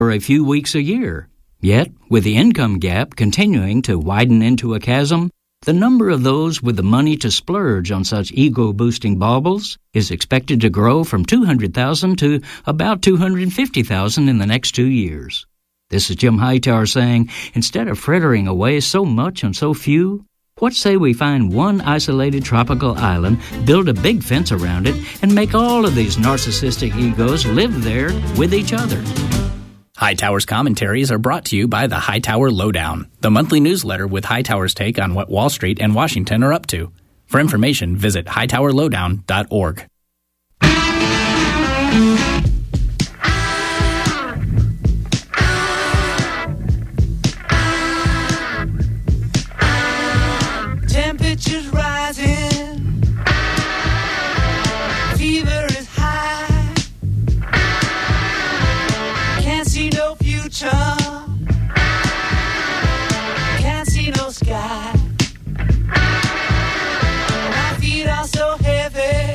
for a few weeks a year. Yet, with the income gap continuing to widen into a chasm, the number of those with the money to splurge on such ego-boosting baubles is expected to grow from 200,000 to about 250,000 in the next 2 years. This is Jim Hightower saying, instead of frittering away so much on so few, what say we find one isolated tropical island, build a big fence around it, and make all of these narcissistic egos live there with each other? Hightower's commentaries are brought to you by the Hightower Lowdown, the monthly newsletter with Hightower's take on what Wall Street and Washington are up to. For information, visit hightowerlowdown.org. Temperatures rising, fever is high, can't see no future, can't see no sky, my feet are so heavy,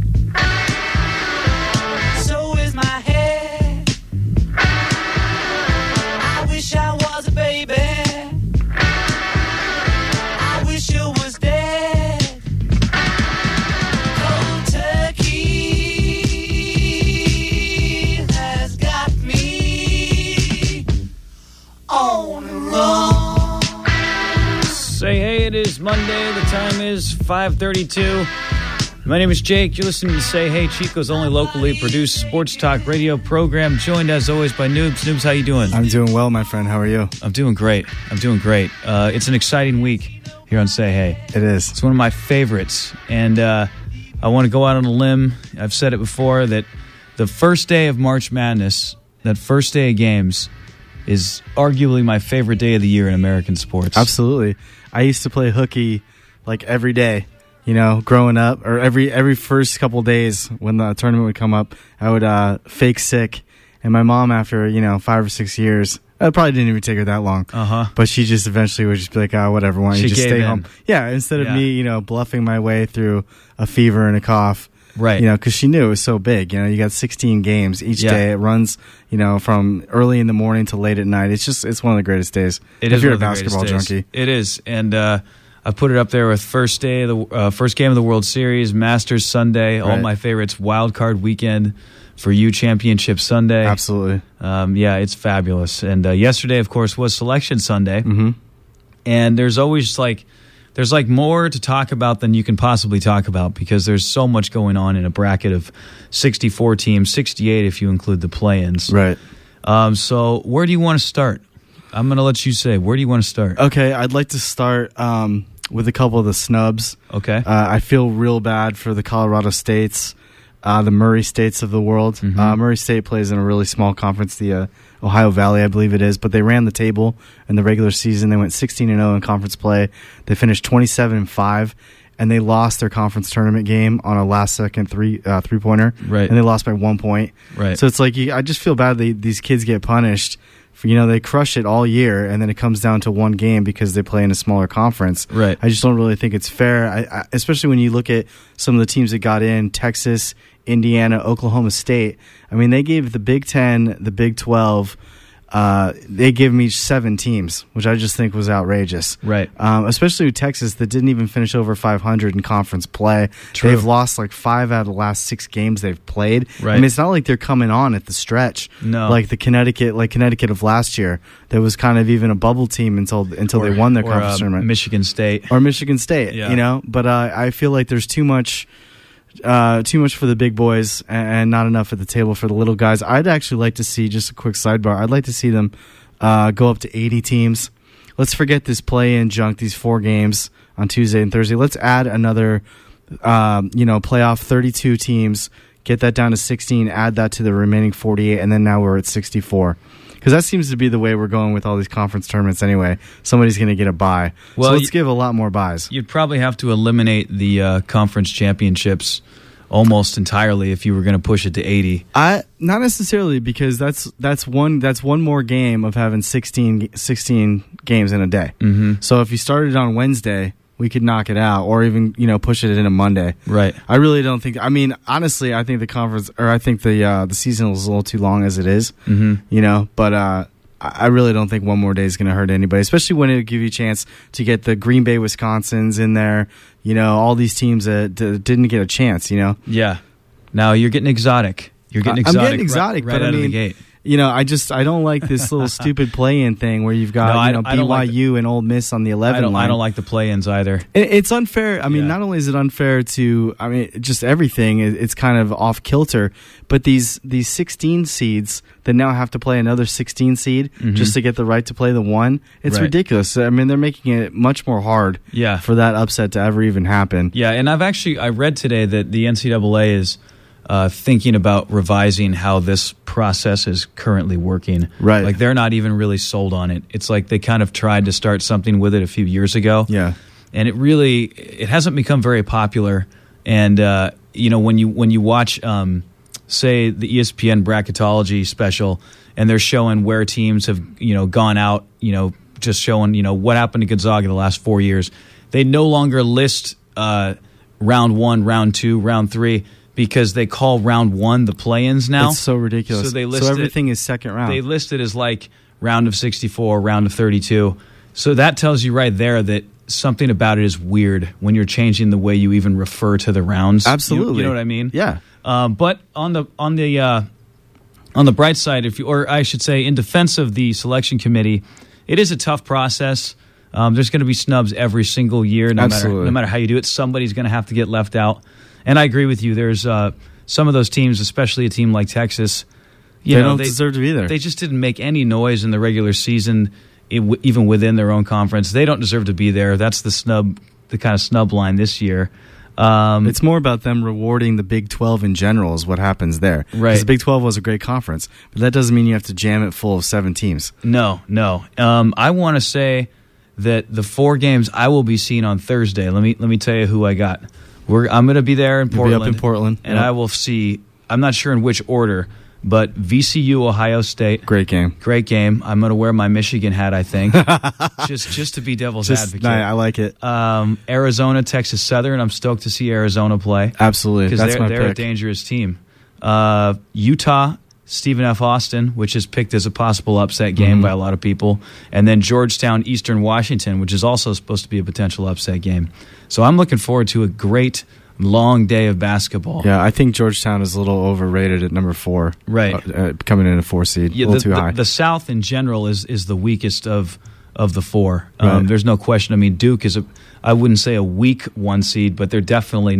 so is my head, I wish I was a baby, I wish you was dead. Cold turkey has got me on the run. Say hey, it is Monday. The time is 5:32. My name is Jake. You're listening to Say Hey, Chico's only locally produced sports talk radio program, joined as always by Noobs. Noobs, how you doing? I'm doing well, my friend. How are you? I'm doing great. It's an exciting week here on Say Hey. It is. It's one of my favorites, and I want to go out on a limb. I've said it before that the first day of March Madness, that first day of games, is arguably my favorite day of the year in American sports. Absolutely. I used to play hooky like every day, growing up, or every first couple days when the tournament would come up, I would fake sick, and my mom, after 5 or 6 years, it probably didn't even take her that long. But she just eventually would just be like, whatever, why don't you just stay home? Yeah, instead of me, bluffing my way through a fever and a cough. Right. Because she knew it was so big. You got 16 games each day. It runs, from early in the morning to late at night. It's one of the greatest days. If you're a basketball junkie. It is. And I put it up there with first game of the World Series, Masters Sunday, all my favorites, Wild Card Weekend for you, Championship Sunday. Absolutely. It's fabulous. And yesterday, of course, was Selection Sunday. Mm-hmm. And there's always there's more to talk about than you can possibly talk about, because there's so much going on in a bracket of 64 teams, 68 if you include the play-ins. Right. So where do you want to start? I'm going to let you say. Where do you want to start? Okay, I'd like to start with a couple of the snubs. Okay. I feel real bad for the Colorado States, the Murray States of the world. Mm-hmm. Murray State plays in a really small conference, the Ohio Valley, I believe it is, but they ran the table in the regular season. They went 16-0 in conference play. They finished 27-5, and they lost their conference tournament game on a last-second three-pointer. Right. And they lost by 1 point. Right. So it's like I just feel bad these kids get punished. They crush it all year, and then it comes down to one game because they play in a smaller conference. Right. I just don't really think it's fair, I especially when you look at some of the teams that got in, Texas, Indiana, Oklahoma State. I mean, they gave the Big Ten, the Big 12, they gave them each 7 teams, which I just think was outrageous. Right. Especially with Texas, that didn't even finish over 500 in conference play. True. They've lost 5 out of the last 6 games they've played. Right. I mean, it's not like they're coming on at the stretch. No. Like Connecticut of last year, that was kind of even a bubble team until they won their conference tournament. Michigan State. Yeah. But I feel like there's too much for the big boys and not enough at the table for the little guys. I'd actually like to see, just a quick sidebar, I'd like to see them go up to 80 teams. Let's forget this play-in junk, these 4 games on Tuesday and Thursday. Let's add another, playoff 32 teams, get that down to 16, add that to the remaining 48, and then now we're at 64. Because that seems to be the way we're going with all these conference tournaments anyway. Somebody's going to get a bye. Well, so let's give a lot more buys. You'd probably have to eliminate the conference championships almost entirely if you were going to push it to 80. Not necessarily, because that's one more game of having 16 games in a day. Mm-hmm. So if you started on Wednesday we could knock it out, or even push it in a Monday. Right. I really don't think. I mean, honestly, I think the season was a little too long as it is. Mm-hmm. But I really don't think one more day is going to hurt anybody, especially when it would give you a chance to get the Green Bay Wisconsins in there. All these teams that didn't get a chance. Yeah. Now you're getting exotic. I'm getting exotic, right but out I of the mean, gate. I don't like this little stupid play-in thing where you've got I don't like BYU and Ole Miss on the 11 line. I don't like the play-ins either. It's unfair. I mean, not only is it unfair to, just everything. It's kind of off kilter. But these 16 seeds that now have to play another 16 seed just to get the right to play the 1. It's ridiculous. I mean, they're making it much more hard for that upset to ever even happen. Yeah, and I read today that the NCAA is thinking about revising how this process is currently working. Right. Like they're not even really sold on it. It's like they kind of tried to start something with it a few years ago. Yeah. And it hasn't become very popular. And when you watch say the ESPN bracketology special and they're showing where teams have gone out, just showing what happened to Gonzaga the last 4 years, they no longer list round 1, round 2, round 3. Because they call round 1 the play-ins now. It's so ridiculous. So everything is second round. They list it as like round of 64, round of 32. So that tells you right there that something about it is weird when you're changing the way you even refer to the rounds. Absolutely. You know what I mean? Yeah. But on the bright side, in defense of the selection committee, it is a tough process. There's going to be snubs every single year, no matter how you do it. Somebody's going to have to get left out. And I agree with you. There's some of those teams, especially a team like Texas, they don't deserve to be there. They just didn't make any noise in the regular season, even within their own conference. They don't deserve to be there. That's the kind of snub line this year. It's more about them rewarding the Big 12 in general is what happens there. Right. Because the Big 12 was a great conference, but that doesn't mean you have to jam it full of 7 teams. No. I want to say that the 4 games I will be seeing on Thursday, let me tell you who I got. I'm going to be there in Portland. You'll be up in Portland. And I will see, I'm not sure in which order, but VCU, Ohio State. Great game. I'm going to wear my Michigan hat, I think, just to be devil's advocate. I like it. Arizona, Texas Southern. I'm stoked to see Arizona play. Absolutely. That's my they're pick. A dangerous team. Utah, Stephen F. Austin, which is picked as a possible upset game by a lot of people. And then Georgetown, Eastern Washington, which is also supposed to be a potential upset game. So I'm looking forward to a great long day of basketball. Yeah, I think Georgetown is a little overrated at number 4. Right. Coming in at 4 seed. A little too high. The South in general is the weakest of the 4. Right. There's no question. I mean, Duke is I wouldn't say a weak 1 seed, but they're definitely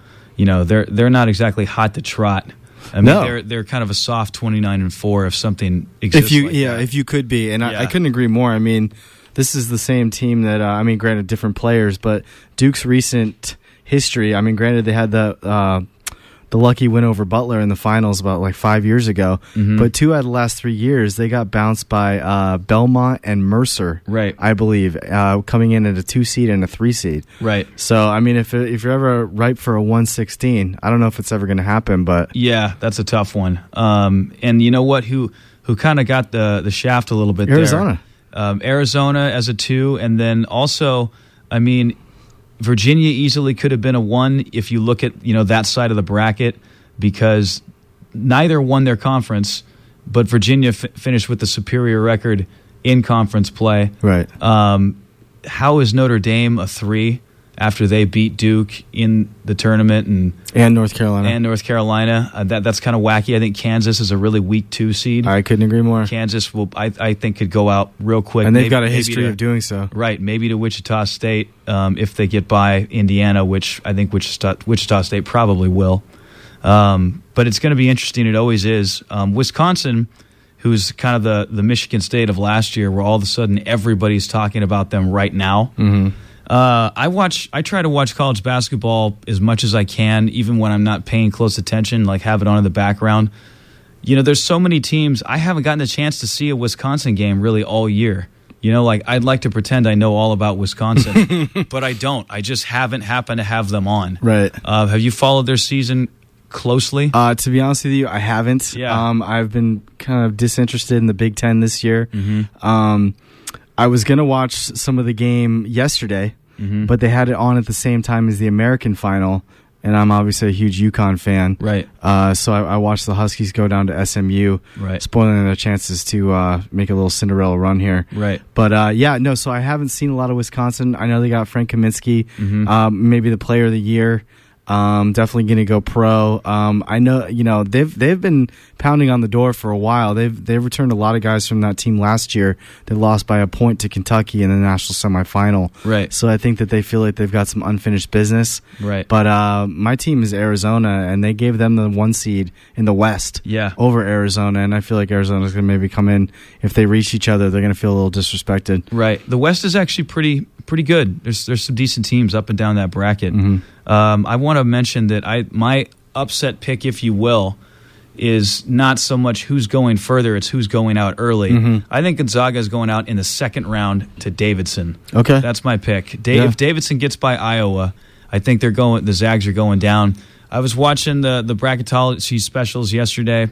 they're not exactly hot to trot. I mean, they're kind of a soft 29-4 if something exists. If you could be, and I couldn't agree more. I mean, this is the same team that granted different players, but Duke's recent history. I mean, granted they had the lucky win over Butler in the finals about like 5 years ago, but 2 out of the last 3 years they got bounced by Belmont and Mercer, right? I believe coming in at a 2 seed and a 3 seed, right? So I mean, if you're ever ripe for a 116, I don't know if it's ever going to happen, but yeah, that's a tough one. And you know what? Who kind of got the shaft a little bit? Arizona. Arizona as a 2, and then also, I mean, Virginia easily could have been a 1 if you look at that side of the bracket, because neither won their conference, but Virginia finished with the superior record in conference play. Right. How is Notre Dame a 3 after they beat Duke in the tournament and North Carolina? That's kind of wacky. I think Kansas is a really weak 2 seed. I couldn't agree more. Kansas I think could go out real quick, and they've got a history of doing so. Right, maybe to Wichita State if they get by Indiana, which I think Wichita State probably will. But it's going to be interesting. It always is. Wisconsin, who's kind of the Michigan State of last year, where all of a sudden everybody's talking about them right now. Mm-hmm. I try to watch college basketball as much as I can, even when I'm not paying close attention, like have it on in the background. There's so many teams. I haven't gotten a chance to see a Wisconsin game really all year. Like I'd like to pretend I know all about Wisconsin, but I don't. I just haven't happened to have them on. Right. Have you followed their season closely? To be honest with you, I haven't. Yeah. I've been kind of disinterested in the Big Ten this year. Mm-hmm. I was going to watch some of the game yesterday, but they had it on at the same time as the American final. And I'm obviously a huge UConn fan. Right. So I watched the Huskies go down to SMU, Right. spoiling their chances to make a little Cinderella run here. Right. But, so I haven't seen a lot of Wisconsin. I know they got Frank Kaminsky, maybe the player of the year. Definitely going to go pro. I know, they've been pounding on the door for a while. They've returned a lot of guys from that team last year that lost by a point to Kentucky in the national semifinal. Right. So I think that they feel like they've got some unfinished business. Right. But my team is Arizona, and they gave them the 1 seed in the West over Arizona, and I feel like Arizona's going to maybe come in. If they reach each other, they're going to feel a little disrespected. Right. The West is actually pretty good. There's some decent teams up and down that bracket. I want to mention that my upset pick, if you will, is not so much who's going further, it's who's going out early. I think Gonzaga is going out in the second round to Davidson. Okay. That's my pick. If Davidson gets by Iowa, I think the Zags are going down. I was watching the bracketology specials yesterday,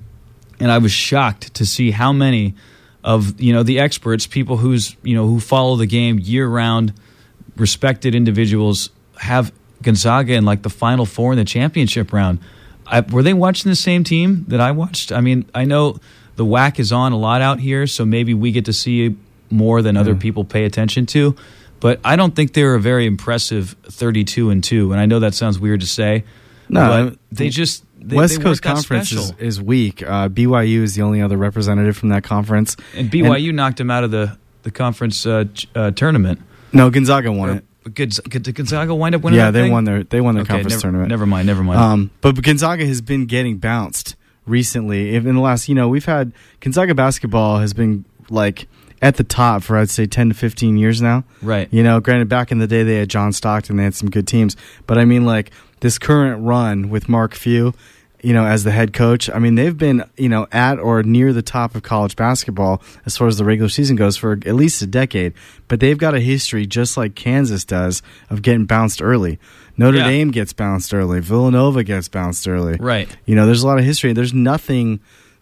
and I was shocked to see how many of the experts, people who follow the game year round, respected individuals, have Gonzaga in like the Final Four in the championship round. Were they watching the same team that I watched? I mean, I know the WAC is on a lot out here, so maybe we get to see more than other people pay attention to. But I don't think they're a very impressive 32-2. And I know that sounds weird to say. No, but they just West they Coast weren't that Conference special. is weak. BYU is the only other representative from that conference. And BYU knocked them out of the conference tournament. No, Gonzaga won it. Did Gonzaga wind up winning? Yeah, that thing? they won their conference tournament. Never mind. But Gonzaga has been getting bounced recently. In the last, we've had Gonzaga basketball has been like at the top for I'd say 10 to 15 years now. Right. Granted, back in the day they had John Stockton, they had some good teams, but I mean like this current run with Mark Few, as the head coach, I mean, they've been, at or near the top of college basketball as far as the regular season goes for at least a decade. But they've got a history, just like Kansas does, of getting bounced early. Notre Dame gets bounced early. Villanova gets bounced early. Right. There's a lot of history. There's nothing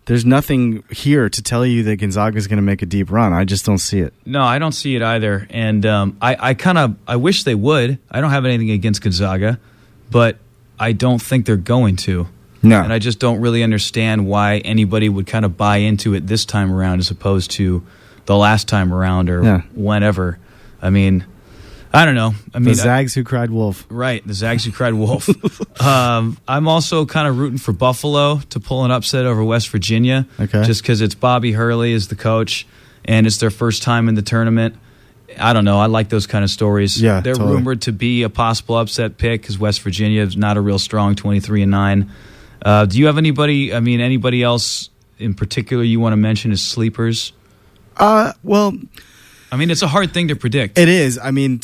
here to tell you that Gonzaga is going to make a deep run. I just don't see it. No, I don't see it either. And I wish they would. I don't have anything against Gonzaga, but I don't think they're going to. No. And I just don't really understand why anybody would kind of buy into it this time around as opposed to the last time around or whenever. I mean, I don't know. I mean, the Zags who cried wolf. Right, the Zags who cried wolf. I'm also kind of rooting for Buffalo to pull an upset over West Virginia. Okay. Just because it's Bobby Hurley as the coach, and it's their first time in the tournament. I don't know. I like those kind of stories. Yeah, they're totally. rumored to be a possible upset pick because West Virginia is not a real strong 23-9. Do you have anybody else in particular you want to mention as sleepers? Well, I mean, it's a hard thing to predict. it is. I mean,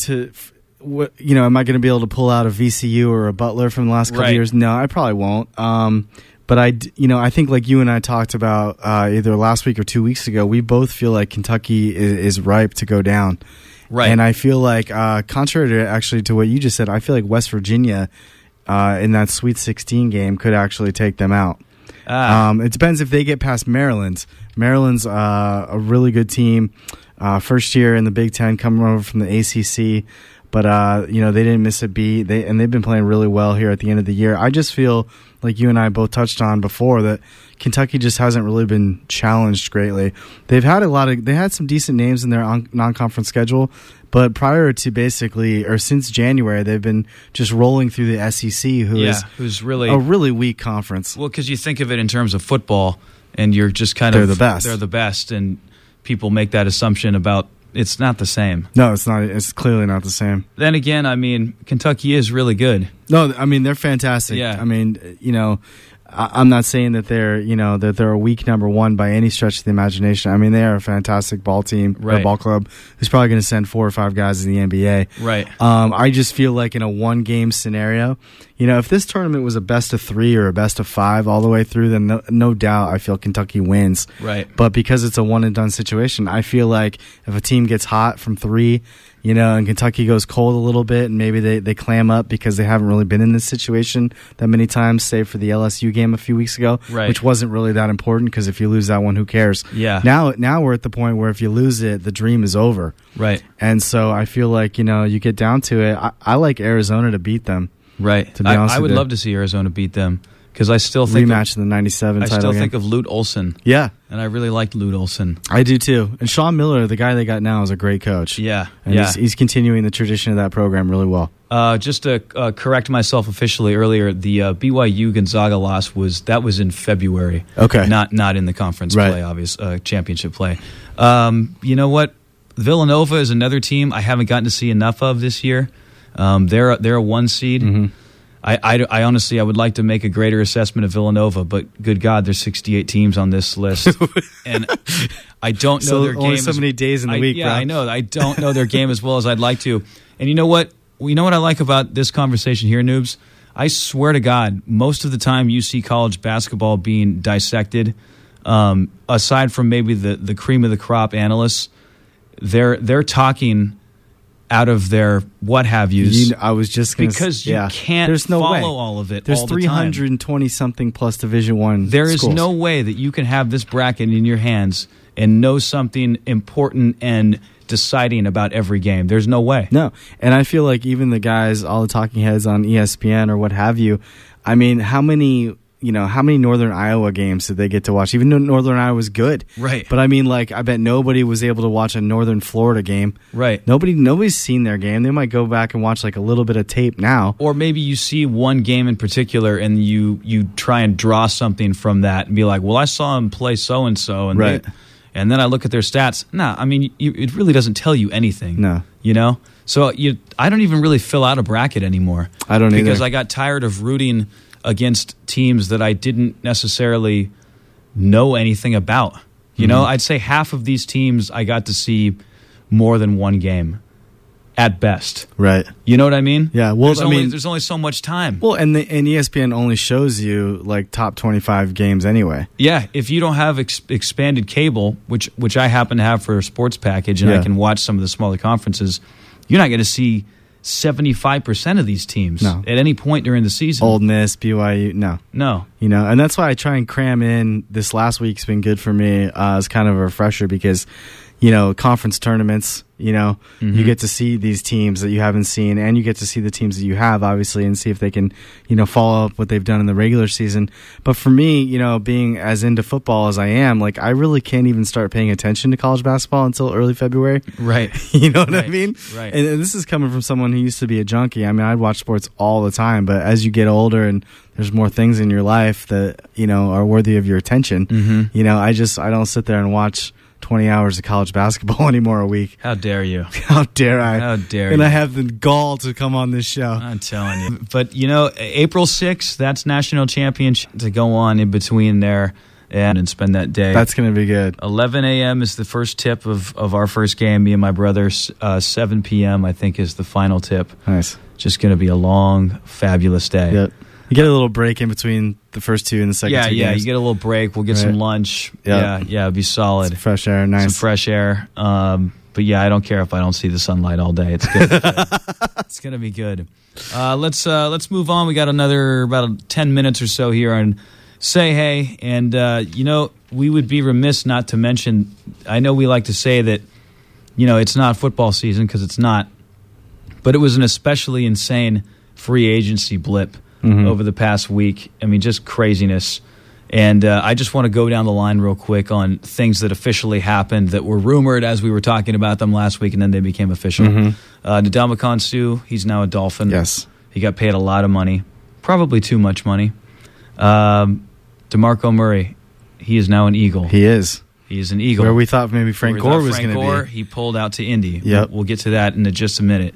am I going to be able to pull out a VCU or a Butler from the last couple of years? No, I probably won't. But I think like you and I talked about either last week or 2 weeks ago, we both feel like Kentucky is ripe to go down. Right. And I feel like, contrary to what you just said, I feel like West Virginia in that Sweet 16 game could actually take them out. It depends if they get past Maryland. Maryland's a really good team. First year in the Big Ten, coming over from the ACC. But, they didn't miss a beat. They've been playing really well here at the end of the year. I just feel like you and I both touched on before that Kentucky just hasn't really been challenged greatly. They had some decent names in their non-conference schedule, but prior to since January, they've been just rolling through the SEC, who's really a really weak conference. Well, because you think of it in terms of football, and you're just kind of they're the best. They're the best, and people make that assumption about it's not the same. No, it's not. It's clearly not the same. Then again, I mean, Kentucky is really good. No, I mean they're fantastic. Yeah. I mean, I'm not saying that they're a weak number one by any stretch of the imagination. I mean, they are a fantastic ball team, right. Or ball club who's probably going to send 4 or 5 guys to the NBA. Right. I just feel like in a one-game scenario, if this tournament was a best of 3 or a best of 5 all the way through, then no doubt I feel Kentucky wins. Right. But because it's a one and done situation, I feel like if a team gets hot from 3, and Kentucky goes cold a little bit, and maybe they clam up because they haven't really been in this situation that many times, save for the LSU game a few weeks ago, right, which wasn't really that important because if you lose that one, who cares? Yeah. Now we're at the point where if you lose it, the dream is over. Right. And so I feel like, you get down to it. I like Arizona to beat them. Right. To be honest I would with you. love to see Arizona beat them because I still think rematch in the 97 I title still game. think of Lute Olson. Yeah. And I really liked Lute Olson. I do too. And Sean Miller, the guy they got now, is a great coach. Yeah. And he's continuing the tradition of that program really well. Just to correct myself officially earlier, the BYU Gonzaga loss was in February. Okay. Not in the conference Right. play, obvious championship play. You know what? Villanova is another team I haven't gotten to see enough of this year. They're a 1 seed. Mm-hmm. I honestly I would like to make a greater assessment of Villanova, but good God, there's 68 teams on this list, and I don't know So their game. only so many days in the week, Yeah, bro. I know. I don't know their game as well as I'd like to. And you know what? You know what I like about this conversation here, noobs? I swear to God, most of the time you see college basketball being dissected, aside from maybe the cream of the crop analysts, they're talking out of their what have yous. I was just going to because you can't There's no follow way. all of it. There's all the time. 320 something plus Division I. There is schools. no way that you can have this bracket in your hands and know something important and deciding about every game. There's no way. No. And I feel like even the guys, all the talking heads on ESPN or what have you, I mean, how many Northern Iowa games did they get to watch? Even though Northern Iowa was good. Right. But I mean, like, I bet nobody was able to watch a Northern Florida game. Right. Nobody's seen their game. They might go back and watch like a little bit of tape now. Or maybe you see one game in particular and you try and draw something from that and be like, well, I saw him play so-and-so. And right. And then I look at their stats. Nah, I mean, it really doesn't tell you anything. No. So I don't even really fill out a bracket anymore. I don't either. Because I got tired of rooting against teams that I didn't necessarily know anything about. I'd say half of these teams I got to see more than one game at best. Right. You know what I mean? Yeah. Well, there's only so much time. Well, and ESPN only shows you like top 25 games anyway. Yeah, if you don't have expanded cable, which I happen to have for a sports package, and I can watch some of the smaller conferences, you're not going to see 75% of these teams at any point during the season. Ole Miss, BYU, no. And that's why I try and cram in. This last week's been good for me as kind of a refresher because, conference tournaments, you get to see these teams that you haven't seen, and you get to see the teams that you have, obviously, and see if they can, follow up what they've done in the regular season. But for me, being as into football as I am, like, I really can't even start paying attention to college basketball until early February. Right. You know what I mean? Right. And this is coming from someone who used to be a junkie. I mean, I'd watch sports all the time, but as you get older and there's more things in your life that, are worthy of your attention, I don't sit there and watch 20 hours of college basketball anymore a week. How dare you? How dare I? How dare and you? I have the gall to come on this show. I'm telling you. But, April 6th, that's national championship to go on in between there and spend that day. That's going to be good. 11 a.m. is the first tip of our first game, me and my brother. 7 p.m., I think, is the final tip. Nice. Just going to be a long, fabulous day. Yep. You get a little break in between the first two and the second two games. Yeah, you get a little break. We'll get some lunch. Yep. Yeah, it'll be solid. Some fresh air, nice. Some fresh air. But yeah, I don't care if I don't see the sunlight all day. It's good. It's going to be good. Let's move on. We got about 10 minutes or so here on Say Hey. And, we would be remiss not to mention, I know we like to say that, it's not football season because it's not. But it was an especially insane free agency blip over the past week. I mean, just craziness. And I just want to go down the line real quick on things that officially happened that were rumored as we were talking about them last week, and then they became official. Ndamukong Suh, he's now a Dolphin. Yes. He got paid a lot of money, probably too much money. DeMarco Murray, he is now an Eagle. He is. He is an Eagle. Where we thought maybe Frank Gore was going to be. He pulled out to Indy. Yep. We'll get to that in just a minute.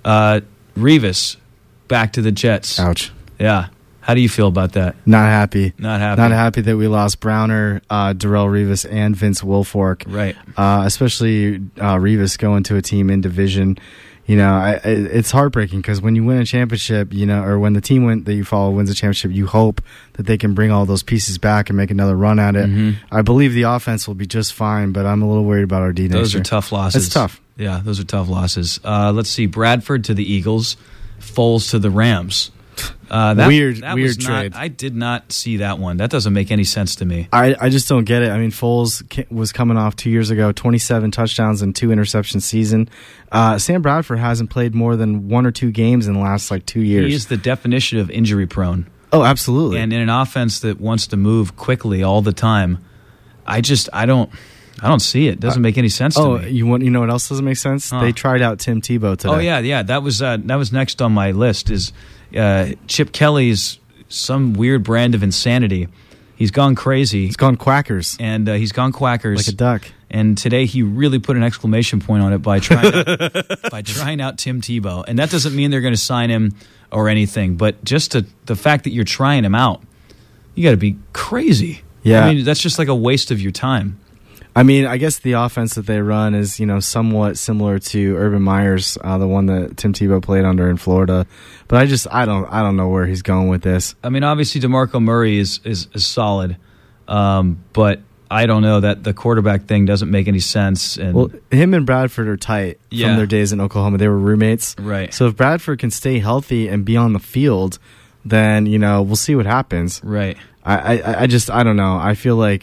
Revis, back to the Jets. Ouch. Yeah. How do you feel about that? Not happy. Not happy. Not happy that we lost Browner, Darrell Revis, and Vince Wilfork. Right. Especially Revis going to a team in division. It's heartbreaking because when you win a championship, or when the team that you follow wins a championship, you hope that they can bring all those pieces back and make another run at it. Mm-hmm. I believe the offense will be just fine, but I'm a little worried about our D next year. Those are tough losses. It's tough. Yeah, those are tough losses. Let's see. Bradford to the Eagles, Foles to the Rams. Weird Not, trade. I did not see that one. That doesn't make any sense to me. I just don't get it. I mean, Foles was coming off 2 years ago, 27 touchdowns and 2 interception season. Sam Bradford hasn't played more than 1 or 2 games in the last 2 years. He is the definition of injury prone. Oh, absolutely. And in an offense that wants to move quickly all the time, I don't see it. It doesn't make any sense to me. You know what else doesn't make sense? They tried out Tim Tebow today. Oh yeah. That was next on my list. Is Chip Kelly's some weird brand of insanity. He's gone crazy. He's gone quackers. And he's gone quackers. Like a duck. And today he really put an exclamation point on it by trying out Tim Tebow. And that doesn't mean they're going to sign him or anything, but just the fact that you're trying him out, you got to be crazy. Yeah. I mean, that's just like a waste of your time. I mean, I guess the offense that they run is, somewhat similar to Urban Meyer's, the one that Tim Tebow played under in Florida. But I don't know where he's going with this. I mean, obviously DeMarco Murray is solid, but I don't know that the quarterback thing doesn't make any sense. And well, him and Bradford are tight from their days in Oklahoma. They were roommates, right? So if Bradford can stay healthy and be on the field, then we'll see what happens, right? I don't know. I feel like.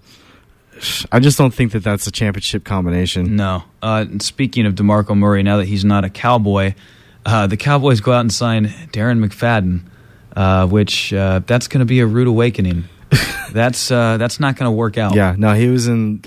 I just don't think that that's a championship combination. No. Speaking of DeMarco Murray, now that he's not a Cowboy, the Cowboys go out and sign Darren McFadden, which that's going to be a rude awakening. That's not going to work out. Yeah, no, he was in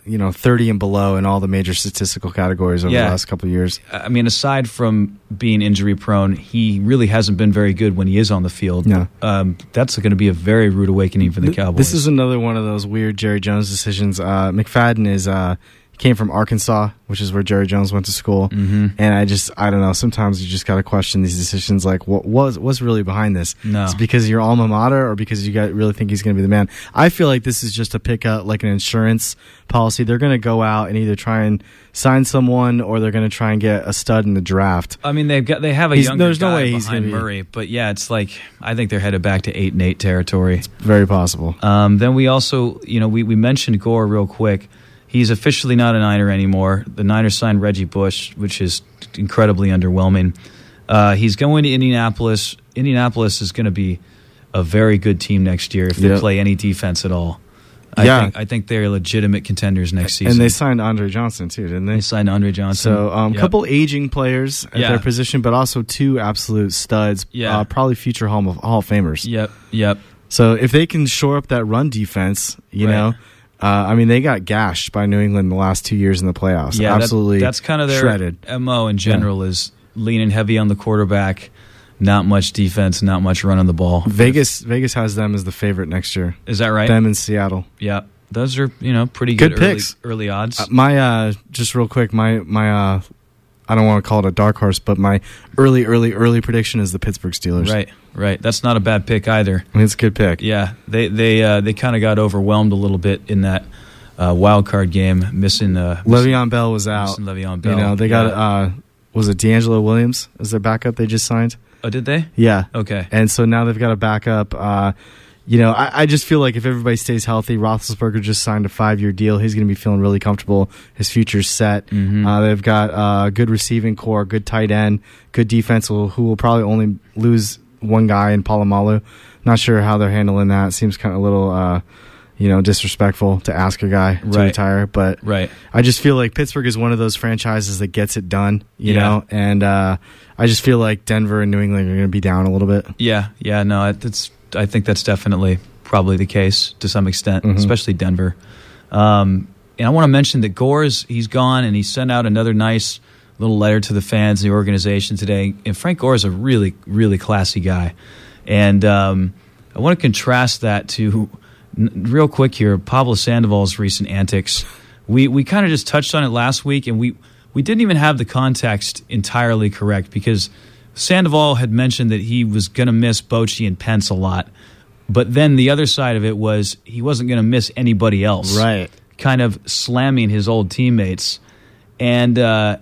30 and below in all the major statistical categories over the last couple of years. I mean, aside from being injury prone, he really hasn't been very good when he is on the field. No. That's going to be a very rude awakening for the Cowboys. This is another one of those weird Jerry Jones decisions. McFadden came from Arkansas, which is where Jerry Jones went to school. Mm-hmm. And I don't know, sometimes you just got to question these decisions, what's really behind this? No. Is it because of your alma mater or because you really think he's going to be the man? I feel like this is just a pickup, like an insurance policy. They're going to go out and either try and sign someone or they're going to try and get a stud in the draft. I mean, they have a younger there's guy no way he's behind Murray, but yeah, it's I think they're headed back to 8-8 territory. It's very possible. Then we also, we mentioned Gore real quick. He's officially not a Niner anymore. The Niners signed Reggie Bush, which is incredibly underwhelming. He's going to Indianapolis. Indianapolis is going to be a very good team next year if they play any defense at all. I think they're legitimate contenders next season. And they signed Andre Johnson, too, didn't they? They signed Andre Johnson. So a couple aging players at their position, but also 2 absolute studs, probably future Hall of Famers. Yep. So if they can shore up that run defense, you know... they got gashed by New England the last 2 years in the playoffs. Yeah, absolutely. That's kind of their shredded. MO in general is leaning heavy on the quarterback, not much defense, not much run on the ball. Vegas has them as the favorite next year. Is that right? Them in Seattle. Yeah, those are pretty good picks. Early odds. My just real quick, my I don't want to call it a dark horse, but my early prediction is the Pittsburgh Steelers. Right. That's not a bad pick either. I mean, it's a good pick. Yeah, they kind of got overwhelmed a little bit in that wild card game, missing Le'Veon Bell was out. Le'Veon Bell. They got was it D'Angelo Williams as their backup? They just signed. Oh, did they? Yeah. Okay. And so now they've got a backup. I just feel like if everybody stays healthy, Roethlisberger just signed a 5-year deal. He's going to be feeling really comfortable. His future's set. Mm-hmm. They've got a good receiving core, good tight end, good defense who will probably only lose one guy in Polamalu. Not sure how they're handling that. Seems kind of a little, disrespectful to ask a guy to retire. But I just feel like Pittsburgh is one of those franchises that gets it done, you know, and I just feel like Denver and New England are going to be down a little bit. Yeah. No, I think that's definitely probably the case to some extent, especially Denver. And I want to mention that he's gone, and he sent out another nice little letter to the fans, the organization today. And Frank Gore is a really, really classy guy. And I want to contrast that to, real quick here, Pablo Sandoval's recent antics. We kind of just touched on it last week, and we didn't even have the context entirely correct because Sandoval had mentioned that he was going to miss Bochy and Pence a lot. But then the other side of it was he wasn't going to miss anybody else. Right. Kind of slamming his old teammates. And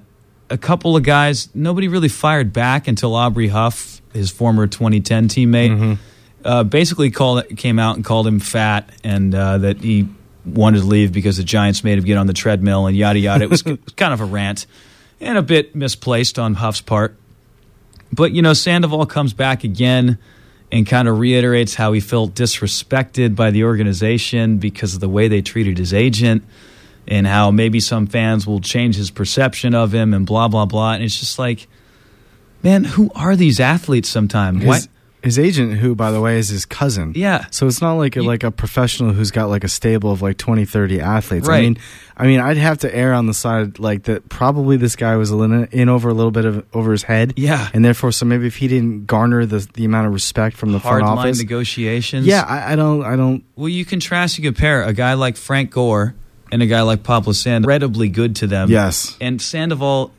a couple of guys, nobody really fired back until Aubrey Huff, his former 2010 teammate, basically came out and called him fat and that he wanted to leave because the Giants made him get on the treadmill and yada yada. It was kind of a rant and a bit misplaced on Huff's part. But, Sandoval comes back again and kind of reiterates how he felt disrespected by the organization because of the way they treated his agent and how maybe some fans will change his perception of him and blah, blah, blah. And it's just like, man, who are these athletes sometimes? His agent, who, by the way, is his cousin. Yeah. So it's not like a professional who's got like a stable of like 20, 30 athletes. Right. I mean, I'd have to err on the side like that probably this guy was in over a little bit over his head. Yeah. And therefore, so maybe if he didn't garner the amount of respect from the front office. Hard-line negotiations. Yeah, I don't. Well, you compare a guy like Frank Gore and a guy like Pablo Sandoval, incredibly good to them. Yes. And Sandoval,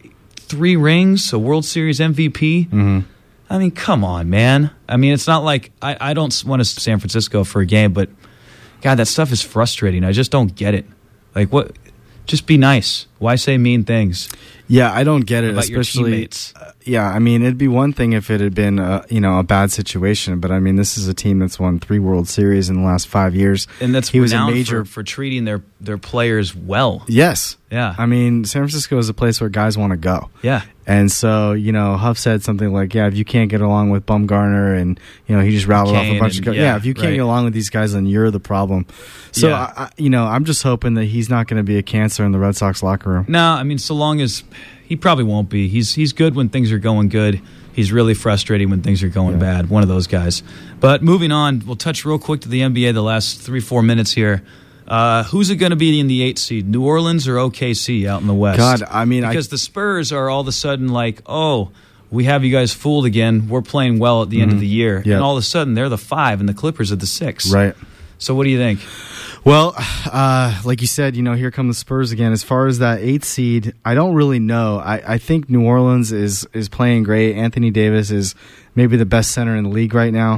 3 rings, a World Series MVP. Mm-hmm. I mean, come on, man. I mean, it's not like I don't want to San Francisco for a game, but God, that stuff is frustrating. I just don't get it. Like, what? Just be nice. Why say mean things? Yeah, I don't get it, about especially. Your teammates. Yeah, I mean, it'd be one thing if it had been a bad situation, but I mean, this is a team that's won 3 World Series in the last 5 years, and that's he was a renowned major for treating their players well. Yes. Yeah. I mean, San Francisco is a place where guys want to go. Yeah. And so, Huff said something like, if you can't get along with Bumgarner and, he just rattled off a bunch of guys. Yeah, if you can't get along with these guys, then you're the problem. So, Yeah. I'm just hoping that he's not going to be a cancer in the Red Sox locker room. No, I mean, so long as he probably won't be. He's good when things are going good. He's really frustrating when things are going bad. One of those guys. But moving on, we'll touch real quick to the NBA the last 3-4 minutes here. Who's it going to be in the 8th seed? New Orleans or OKC out in the West? God, I mean, because the Spurs are all of a sudden like, oh, we have you guys fooled again. We're playing well at the end of the year, Yep. and all of a sudden they're the 5 and the Clippers are the 6. Right. So what do you think? Well, like you said, here come the Spurs again. As far as that 8th seed, I don't really know. I think New Orleans is playing great. Anthony Davis is maybe the best center in the league right now.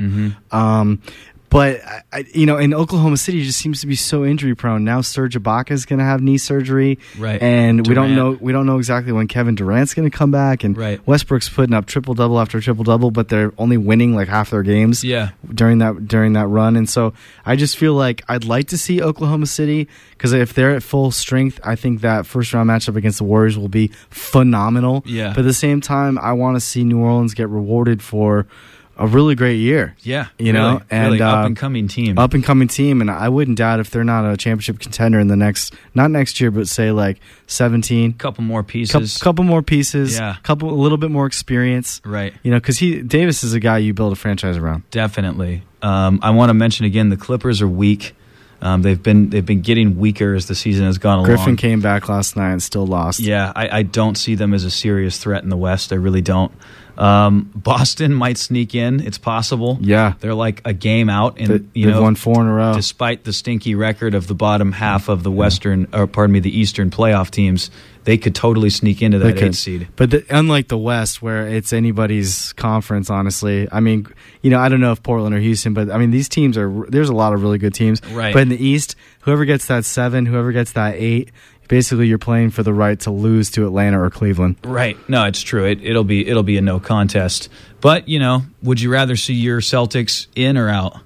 But in Oklahoma City, it just seems to be so injury prone. Now Serge Ibaka is going to have knee surgery, right? And Durant. we don't know exactly when Kevin Durant's going to come back. And Westbrook's putting up triple double after triple double, but they're only winning like half their games. Yeah. during that run. And so I just feel like I'd like to see Oklahoma City, because if they're at full strength, I think that first round matchup against the Warriors will be phenomenal. Yeah. But at the same time, I want to see New Orleans get rewarded for a really great year. Yeah, and up and coming team. And I wouldn't doubt if they're not a championship contender in the not next year, but say like 17. Couple more pieces. Couple more pieces. Yeah. A little bit more experience. Right. Because Davis is a guy you build a franchise around. Definitely. I want to mention again, the Clippers are weak. They've been getting weaker as the season has gone along. Griffin came back last night and still lost. Yeah, I don't see them as a serious threat in the West. I really don't. Boston might sneak in. It's possible. Yeah. They're like a game out, and they've won 4 in a row. Despite the stinky record of the bottom half of the the Eastern playoff teams, they could totally sneak into that 8th seed. But unlike the West, where it's anybody's conference, honestly. I mean, I don't know if Portland or Houston, but I mean, these teams there's a lot of really good teams. Right. But in the East, whoever gets that 7, whoever gets that 8, basically you're playing for the right to lose to Atlanta or Cleveland. Right. No, it's true. It'll be a no contest. But, would you rather see your Celtics in or out?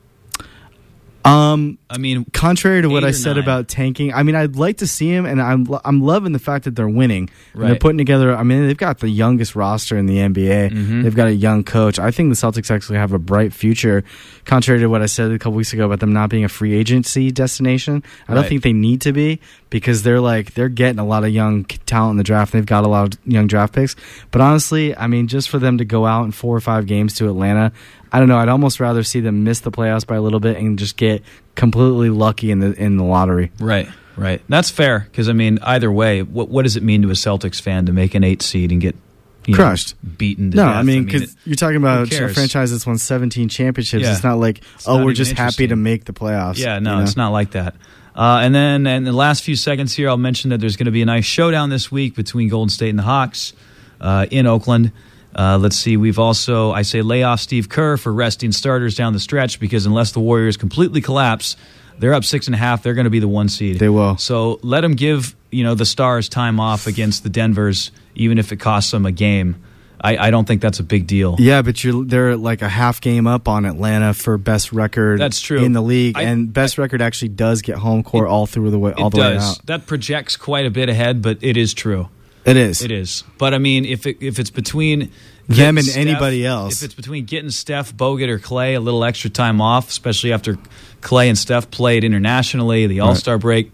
I mean, contrary to what I 8 or said 9. about tanking, I mean, I'd like to see him, and I'm loving the fact that they're winning. And Right. they're putting together. I mean, they've got the youngest roster in the NBA. Mm-hmm. They've got a young coach. I think the Celtics actually have a bright future. Contrary to what I said a couple weeks ago about them not being a free agency destination, I don't Right. think they need to be, because they're getting a lot of young talent in the draft. They've got a lot of young draft picks. But honestly, I mean, just for them to go out in 4 or 5 games to Atlanta, I don't know. I'd almost rather see them miss the playoffs by a little bit and just get completely lucky in the lottery. Right. That's fair, because, I mean, either way, what does it mean to a Celtics fan to make an 8 seed and get crushed, beaten to no, death? I mean, because you're talking about a franchise that's won 17 championships. Yeah. It's not like, not we're even just happy interesting to make the playoffs. Yeah, no, it's not like that. And then in the last few seconds here, I'll mention that there's going to be a nice showdown this week between Golden State and the Hawks in Oakland. Let's see. We've also, I say, lay off Steve Kerr for resting starters down the stretch, because unless the Warriors completely collapse, they're up 6.5. They're going to be the 1 seed. They will. So let them give the Stars time off against the Denvers. even if it costs them a game. I don't think that's a big deal. Yeah, but they're like a half game up on Atlanta for best record. That's true. In the league, and best record actually does get home court all the way out. That projects quite a bit ahead, but it is true. It is. It is. But I mean, if it's between them and anybody else, if it's between getting Steph, Bogut, or Clay a little extra time off, especially after Clay and Steph played internationally, the All-Star break,